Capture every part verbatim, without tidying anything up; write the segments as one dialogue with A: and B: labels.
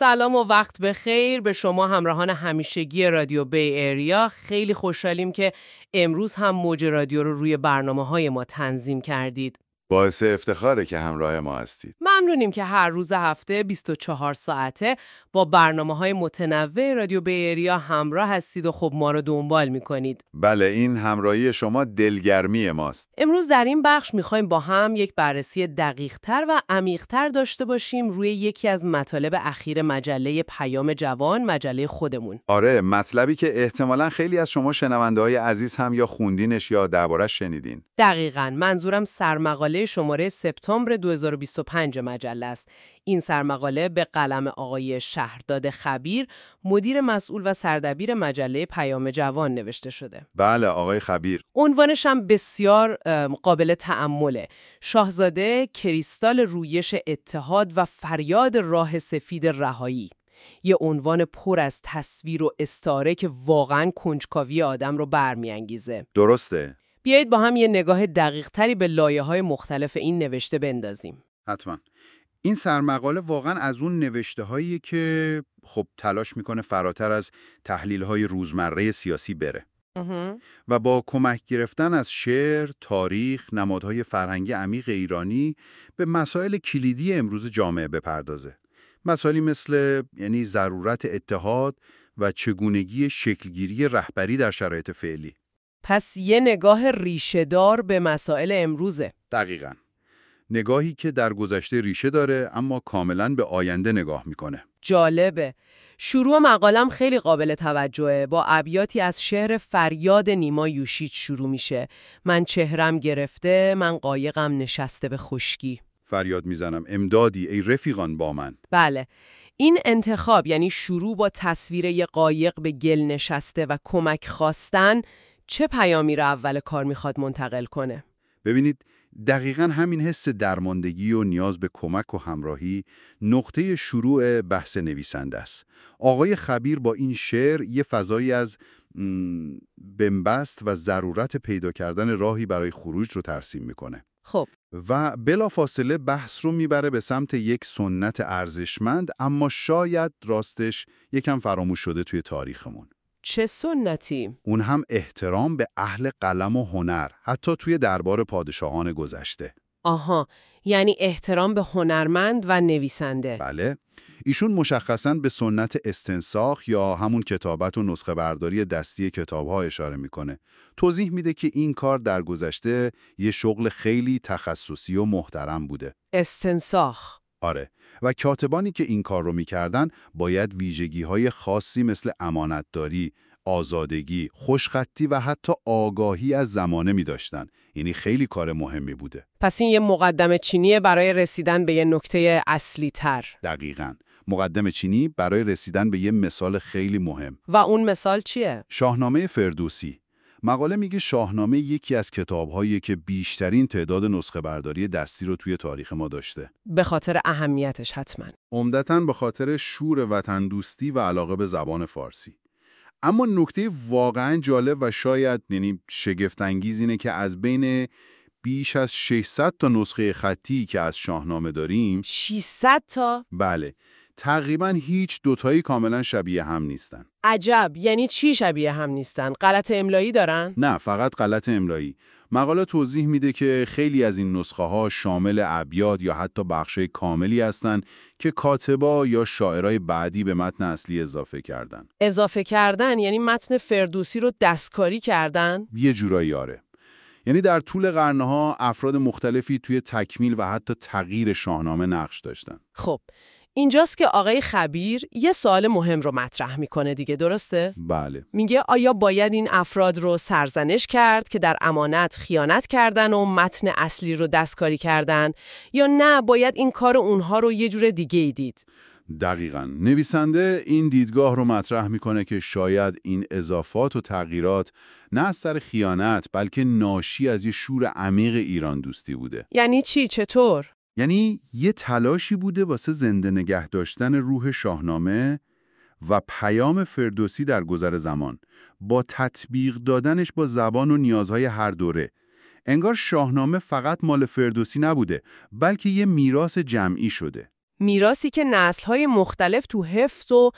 A: سلام و وقت بخیر به شما همراهان همیشگی رادیو بی ایریا. خیلی خوشحالیم که امروز هم موج رادیو رو روی برنامه‌های ما تنظیم کردید.
B: باعث افتخاره که همراه ما هستید.
A: ممنونیم که هر روز هفته بیست و چهار ساعته با برنامه‌های متنوع رادیو بی ایریا همراه هستید و خب ما رو دنبال می‌کنید.
B: بله، این همراهی شما دلگرمی ماست.
A: امروز در این بخش می‌خوایم با هم یک بررسی دقیق‌تر و عمیق‌تر داشته باشیم روی یکی از مطالب اخیر مجله پیام جوان، مجله خودمون.
B: آره، مطلبی که احتمالاً خیلی از شما شنونده‌های عزیز هم یا خوندینش یا درباره‌اش شنیدین.
A: دقیقاً، منظورم سرمقاله شماره سپتامبر دو هزار و بیست و پنج مجله است. این سرمقاله به قلم آقای شهرداد خبیر، مدیر مسئول و سردبیر مجله پیام جوان نوشته شده.
B: بله، آقای خبیر.
A: عنوانش هم بسیار قابل تأمله. شاهزاده کریستال رویش اتحاد و فریاد راه سفید رهایی. یه عنوان پر از تصویر و استعاره که واقعاً کنجکاوی آدم رو برمی‌انگیزه.
B: درسته.
A: بیایید با هم یه نگاه دقیق تری به لایه‌های مختلف این نوشته بندازیم.
C: حتما. این سرمقاله واقعا از اون نوشته هایی که خب تلاش میکنه فراتر از تحلیل های روزمره سیاسی بره و با کمک گرفتن از شعر، تاریخ، نمادهای فرهنگی عمیق ایرانی به مسائل کلیدی امروز جامعه بپردازه. مسائلی مثل یعنی ضرورت اتحاد و چگونگی شکلگیری رهبری در شرایط فعلی.
A: پس یه نگاه ریشه‌دار به مسائل امروزه.
C: دقیقاً. نگاهی که در گذشته ریشه داره اما کاملاً به آینده نگاه میکنه.
A: جالبه. شروع مقالم خیلی قابل توجهه. با ابیاتی از شعر فریاد نیما یوشیج شروع میشه. من چهرم گرفته، من قایقم نشسته به خشکی.
C: فریاد میزنم امدادی ای رفیقان با من.
A: بله. این انتخاب یعنی شروع با تصویر یه قایق به گل نشسته و کمک خواستن چه پیامی رو اول کار میخواد منتقل کنه؟
C: ببینید دقیقاً همین حس درماندگی و نیاز به کمک و همراهی نقطه شروع بحث نویسنده است. آقای خبیر با این شعر یه فضایی از بنبست و ضرورت پیدا کردن راهی برای خروج رو ترسیم میکنه.
A: خب.
C: و بلافاصله بحث رو میبره به سمت یک سنت ارزشمند اما شاید راستش یکم فراموش شده توی تاریخمون.
A: چه سنتی؟
C: اون هم احترام به اهل قلم و هنر، حتی توی دربار پادشاهان گذشته.
A: آها، یعنی احترام به هنرمند و نویسنده.
C: بله، ایشون مشخصاً به سنت استنساخ یا همون کتابت و نسخه برداری دستی کتاب‌ها اشاره میکنه. توضیح میده که این کار در گذشته یه شغل خیلی تخصصی و محترم بوده.
A: استنساخ.
C: آره، و کاتبانی که این کار رو میکردن باید ویژگی‌های خاصی مثل امانتداری، آزادگی، خوشخطی و حتی آگاهی از زمانه می‌داشتن. یعنی خیلی کار مهمی بوده.
A: پس این یه مقدمه چینیه برای رسیدن به یه نکته اصلی تر.
C: دقیقاً. مقدمه چینی برای رسیدن به یه مثال خیلی مهم.
A: و اون مثال چیه؟
C: شاهنامه فردوسی. مقاله میگه شاهنامه یکی از کتاب‌هایی که بیشترین تعداد نسخه برداری دستی رو توی تاریخ ما داشته.
A: به خاطر اهمیتش حتماً.
C: عمدتاً به خاطر شور وطن دوستی و علاقه به زبان فارسی. اما نکته واقعاً جالب و شاید یعنی شگفت انگیز اینه که از بین بیش از ششصد تا نسخه خطی که از شاهنامه داریم،
A: ششصد تا؟
C: بله، تقریباً هیچ دوتایی کاملاً شبیه هم نیستن.
A: عجب، یعنی چی شبیه هم نیستن؟ غلط املایی دارن؟
C: نه، فقط غلط املایی. مقاله توضیح میده که خیلی از این نسخه ها شامل ابیات یا حتی بخشای کاملی هستن که کاتبا یا شاعرای بعدی به متن اصلی اضافه کردن.
A: اضافه کردن یعنی متن فردوسی رو دستکاری کردن؟
C: یه جورایی آره. یعنی در طول قرنها افراد مختلفی توی تکمیل و حتی تغییر شاهنامه نقش داشتن.
A: خب، اینجاست که آقای خبیر یه سوال مهم رو مطرح میکنه دیگه، درسته؟
C: بله.
A: میگه آیا باید این افراد رو سرزنش کرد که در امانت خیانت کردن و متن اصلی رو دستکاری کردن، یا نه باید این کار اونها رو یه جور دیگه ای دید؟
C: دقیقاً. نویسنده این دیدگاه رو مطرح میکنه که شاید این اضافات و تغییرات نه از سر خیانت بلکه ناشی از یه شور عمیق ایران دوستی بوده.
A: یعنی چی؟ چطور؟
C: یعنی یه تلاشی بوده واسه زنده نگه داشتن روح شاهنامه و پیام فردوسی در گذر زمان با تطبیق دادنش با زبان و نیازهای هر دوره. انگار شاهنامه فقط مال فردوسی نبوده بلکه یه میراث جمعی شده.
A: میراثی که نسل‌های مختلف تو حفظ و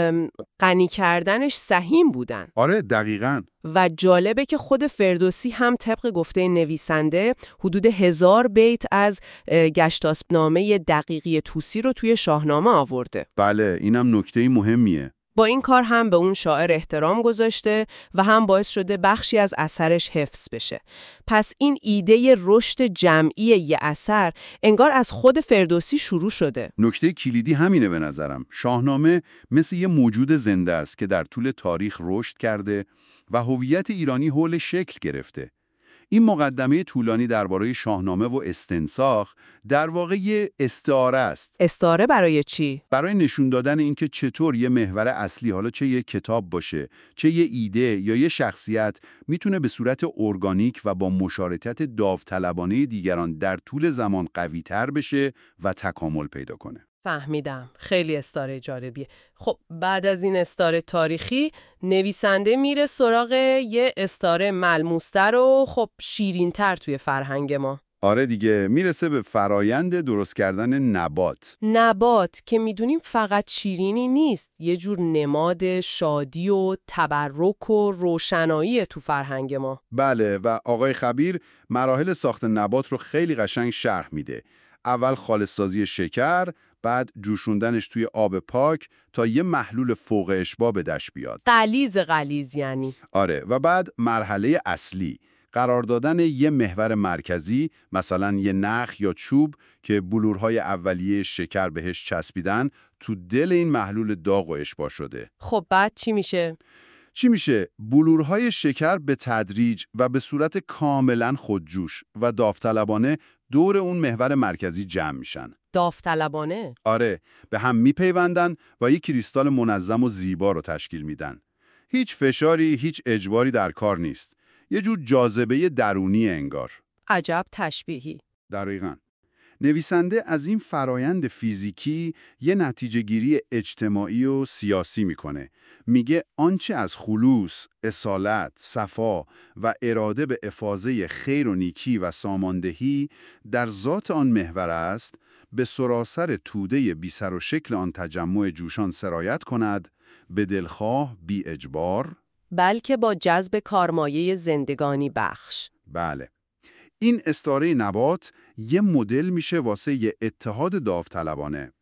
A: غنی کردنش سهیم بودن.
C: آره دقیقاً.
A: و جالبه که خود فردوسی هم طبق گفته نویسنده حدود هزار بیت از گشتاسب‌نامه دقیقی طوسی رو توی شاهنامه آورده.
C: بله، اینم نکته مهمیه.
A: با این کار هم به اون شاعر احترام گذاشته و هم باعث شده بخشی از اثرش حفظ بشه. پس این ایده رشد جمعی یه اثر انگار از خود فردوسی شروع شده.
C: نکته کلیدی همینه به نظرم. شاهنامه مثل یه موجود زنده است که در طول تاریخ رشد کرده و هویت ایرانی حول شکل گرفته. این مقدمه طولانی درباره شاهنامه و استنساخ در واقع یه استعاره است.
A: استعاره برای چی؟
C: برای نشون دادن اینکه چطور یه محور اصلی، حالا چه یه کتاب باشه، چه یه ایده یا یه شخصیت، میتونه به صورت ارگانیک و با مشارکت داوطلبانه دیگران در طول زمان قوی‌تر بشه و تکامل پیدا کنه.
A: فهمیدم. خیلی استعاره جالبیه. خب بعد از این استعاره تاریخی نویسنده میره سراغ یه استعاره ملموس‌تر و خب شیرین‌تر توی فرهنگ ما.
C: آره دیگه، میرسه به فرایند درست کردن نبات.
A: نبات که میدونیم فقط شیرینی نیست، یه جور نماد شادی و تبرک و روشنایی تو فرهنگ ما.
C: بله، و آقای خبیر مراحل ساخت نبات رو خیلی قشنگ شرح میده. اول خالص‌سازی شکر، بعد جوشوندنش توی آب پاک تا یه محلول فوق اشباع به دست بیاد.
A: غلیظ غلیظ یعنی.
C: آره، و بعد مرحله اصلی، قرار دادن یه محور مرکزی، مثلا یه نخ یا چوب که بلورهای اولیه شکر بهش چسبیدن، تو دل این محلول داغ و اشباع شده.
A: خب بعد چی میشه؟
C: چی میشه؟ بلورهای شکر به تدریج و به صورت کاملا خودجوش و داوطلبانه دور اون محور مرکزی جمع میشن.
A: داوطلبانه؟
C: آره، به هم میپیوندن و یک کریستال منظم و زیبا رو تشکیل میدن. هیچ فشاری، هیچ اجباری در کار نیست. یه جور جاذبه درونی انگار.
A: عجب تشبیهی.
C: دقیقاً. نویسنده از این فرایند فیزیکی یه نتیجه گیری اجتماعی و سیاسی میکنه. میگه آنچه از خلوص، اصالت، صفا و اراده به افاضه خیر و نیکی و ساماندهی در ذات آن محور است، به سراسر توده بی سر و شکل آن تجمع جوشان سرایت کند، به دلخواه بی اجبار،
A: بلکه با جذب کارمایه زندگانی بخش.
C: بله. این استعاره نبات یه مدل میشه واسه یه اتحاد داوطلبانه.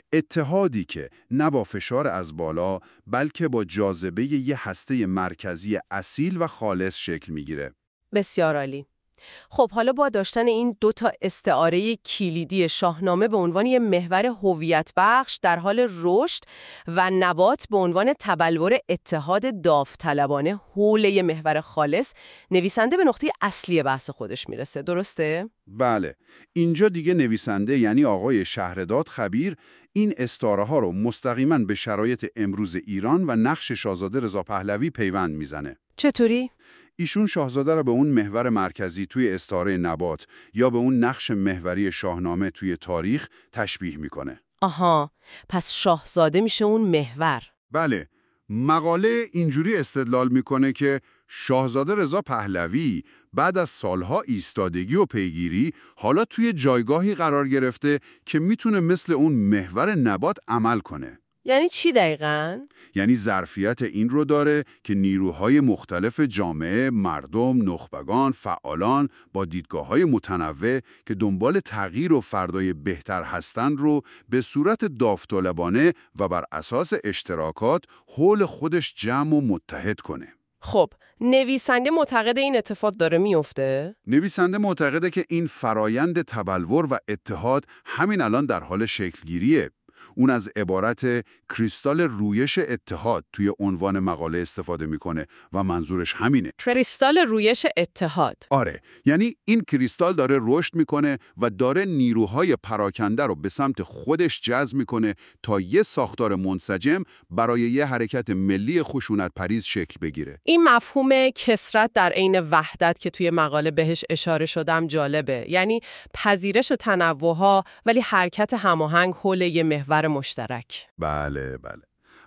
C: اتحادی که نه با فشار از بالا، بلکه با جاذبه یه هسته مرکزی اصیل و خالص شکل میگیره.
A: بسیار عالی. خب حالا با داشتن این دو تا استعاره کلیدی شاهنامه به عنوان یه محور هویت بخش در حال رشد و نبات به عنوان تبلور اتحاد داوطلبانه حول یه محور خالص، نویسنده به نقطه اصلی بحث خودش میرسه. درسته؟
C: بله. اینجا دیگه نویسنده یعنی آقای شهرداد خبیر این استعاره ها رو مستقیما به شرایط امروز ایران و نقش شاهزاده رضا پهلوی پیوند میزنه.
A: چطوری؟
C: ایشون شاهزاده را به اون محور مرکزی توی استعاره نبات یا به اون نقش محوری شاهنامه توی تاریخ تشبیه میکنه.
A: آها، پس شاهزاده میشه اون محور.
C: بله، مقاله اینجوری استدلال میکنه که شاهزاده رضا پهلوی بعد از سالها ایستادگی و پیگیری حالا توی جایگاهی قرار گرفته که میتونه مثل اون محور نبات عمل کنه.
A: یعنی چی دقیقاً؟
C: یعنی ظرفیت این رو داره که نیروهای مختلف جامعه، مردم، نخبگان، فعالان با دیدگاه‌های متنوع که دنبال تغییر و فردای بهتر هستند رو به صورت داوطلبانه و بر اساس اشتراکات حول خودش جمع و متحد کنه.
A: خب، نویسنده معتقد این اتفاق داره میفته؟
C: نویسنده معتقده که این فرایند تبلور و اتحاد همین الان در حال شکلگیریه. اون از عبارت کریستال رویش اتحاد توی عنوان مقاله استفاده میکنه و منظورش همینه.
A: کریستال رویش اتحاد.
C: آره، یعنی این کریستال داره رشد میکنه و داره نیروهای پراکنده رو به سمت خودش جذب میکنه تا یه ساختار منسجم برای یه حرکت ملی خشونت پریز شکل بگیره.
A: این مفهوم کثرت در عین وحدت که توی مقاله بهش اشاره شدم جالبه. یعنی پذیرش و تنوع‌ها ولی حرکت هماهنگ حول یه محور مشترک.
C: بله بله.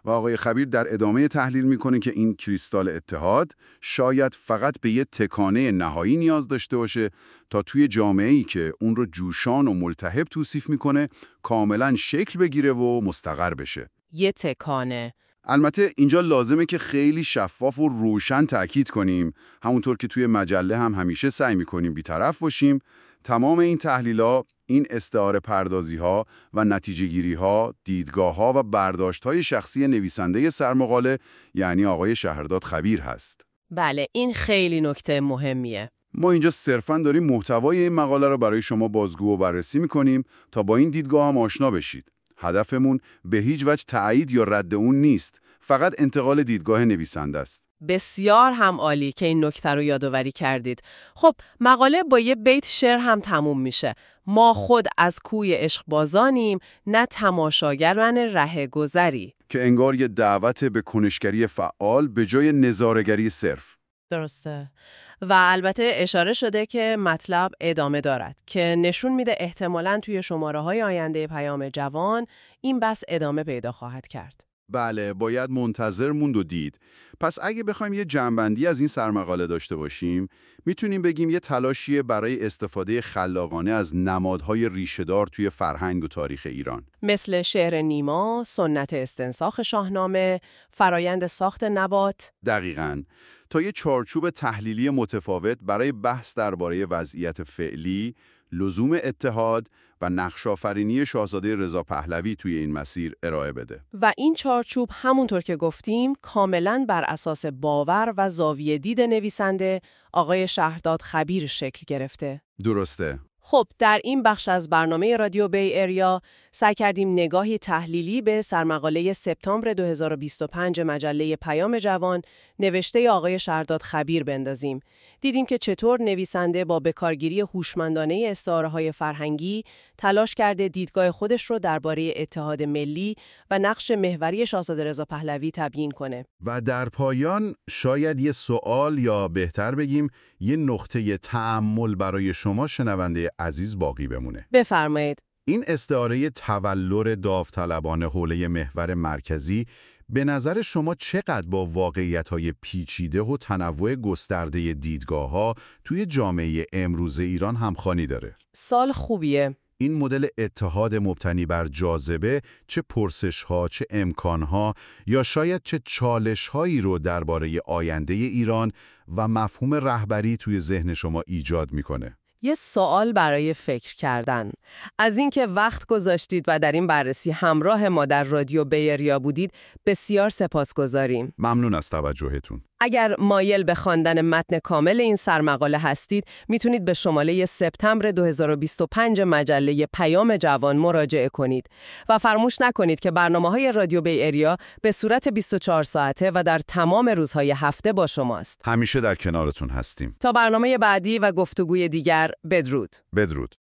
C: و آقای خبیر در ادامه تحلیل میکنه که این کریستال اتحاد شاید فقط به یه تکانه نهایی نیاز داشته باشه تا توی جامعه‌ای که اون رو جوشان و ملتهب توصیف میکنه کاملا شکل بگیره و مستقر بشه.
A: یه تکانه.
C: البته اینجا لازمه که خیلی شفاف و روشن تأکید کنیم، همونطور که توی مجله هم همیشه سعی میکنیم بی‌طرف باشیم. تمام این تحلیل‌ها، این استعاره پردازی‌ها و نتیجه‌گیری‌ها، دیدگاه‌ها و برداشت‌های شخصی نویسنده سرمقاله یعنی آقای شهرداد خبیر هست.
A: بله، این خیلی نکته مهمیه.
C: ما اینجا صرفاً داریم محتوای این مقاله رو برای شما بازگو و بررسی می‌کنیم تا با این دیدگاه هم آشنا بشید. هدفمون به هیچ وجه تایید یا رد اون نیست، فقط انتقال دیدگاه نویسنده است.
A: بسیار هم عالی که این نکته رو یادآوری کردید. خب مقاله با یه بیت شعر هم تموم میشه. ما خود از کوی عشقبازانیم، نه تماشاگران ره گذری.
C: که انگار یه دعوت به کنشگری فعال به جای نظاره‌گری صرف.
A: درسته. و البته اشاره شده که مطلب ادامه دارد که نشون میده احتمالاً توی شماره‌های آینده پیام جوان این بحث ادامه پیدا خواهد کرد.
C: بله، باید منتظر موند و دید. پس اگه بخوایم یه جمع‌بندی از این سرمقاله داشته باشیم، میتونیم بگیم یه تلاشیه برای استفاده خلاقانه از نمادهای ریشه‌دار توی فرهنگ و تاریخ ایران.
A: مثل شعر نیما، سنت استنساخ شاهنامه، فرایند ساخت نبات.
C: دقیقاً. تا یه چارچوب تحلیلی متفاوت برای بحث درباره وضعیت فعلی، لزوم اتحاد و نقش‌آفرینی شاهزاده رضا پهلوی توی این مسیر ارائه بده.
A: و این چارچوب همونطور که گفتیم کاملاً بر اساس باور و زاویه دید نویسنده آقای شهرداد خبیر شکل گرفته.
C: درسته.
A: خب در این بخش از برنامه رادیو بی اریا سعی کردیم نگاهی تحلیلی به سرمقاله سپتامبر دو هزار و بیست و پنج مجله پیام جوان نوشته آقای شهرداد خبیر بندازیم. دیدیم که چطور نویسنده با بکارگیری هوشمندانه استعاره‌های فرهنگی تلاش کرده دیدگاه خودش رو درباره اتحاد ملی و نقش محوری شاهزاده رضا پهلوی تبیین کنه.
C: و در پایان شاید یه سوال یا بهتر بگیم یه نقطه تأمل برای شما شنونده عزیز باقی بمونه.
A: بفرمایید.
C: این استعاره تولر داوطلبانه حوله محور مرکزی به نظر شما چقدر با واقعیت‌های پیچیده و تنوع گسترده دیدگاه‌ها توی جامعه امروز ایران همخوانی داره؟
A: سال خوبیه.
C: این مدل اتحاد مبتنی بر جاذبه چه پرسش‌ها، چه امکان‌ها یا شاید چه چالش‌هایی رو درباره آینده ایران و مفهوم رهبری توی ذهن شما ایجاد می‌کنه؟
A: یه سوال برای فکر کردن. از اینکه وقت گذاشتید و در این بررسی همراه ما در رادیو بی اریا بودید بسیار سپاسگزاریم.
C: ممنون از توجهتون.
A: اگر مایل به خواندن متن کامل این سرمقاله هستید، میتونید به شماره سپتامبر دو هزار و بیست و پنج مجله پیام جوان مراجعه کنید و فراموش نکنید که برنامه‌های رادیو بی اریا به صورت بیست و چهار ساعته و در تمام روزهای هفته با شماست.
C: همیشه در کنارتون هستیم.
A: تا برنامه بعدی و گفتگوی دیگر، بدرود.
C: بدرود.